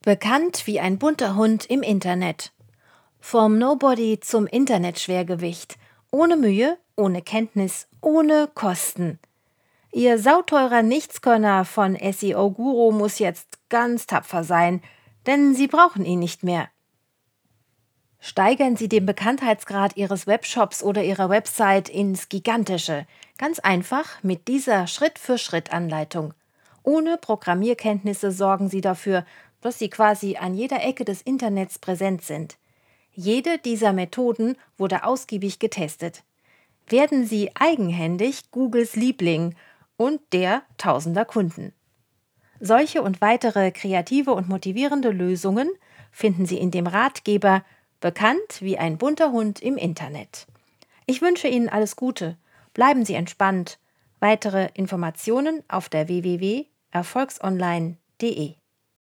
Bekannt wie ein bunter Hund im Internet. Vom Nobody zum Internetschwergewicht. Ohne Mühe, ohne Kenntnis, ohne Kosten. Ihr sauteurer Nichtskönner von SEO-Guru muss jetzt ganz tapfer sein, denn Sie brauchen ihn nicht mehr. Steigern Sie den Bekanntheitsgrad Ihres Webshops oder Ihrer Website ins Gigantische. Ganz einfach mit dieser Schritt-für-Schritt-Anleitung. Ohne Programmierkenntnisse sorgen Sie dafür, dass Sie quasi an jeder Ecke des Internets präsent sind. Jede dieser Methoden wurde ausgiebig getestet. Werden Sie eigenhändig Googles Liebling und der tausender Kunden. Solche und weitere kreative und motivierende Lösungen finden Sie in dem Ratgeber Bekannt wie ein bunter Hund im Internet. Ich wünsche Ihnen alles Gute. Bleiben Sie entspannt. Weitere Informationen auf der www.erfolgsonline.de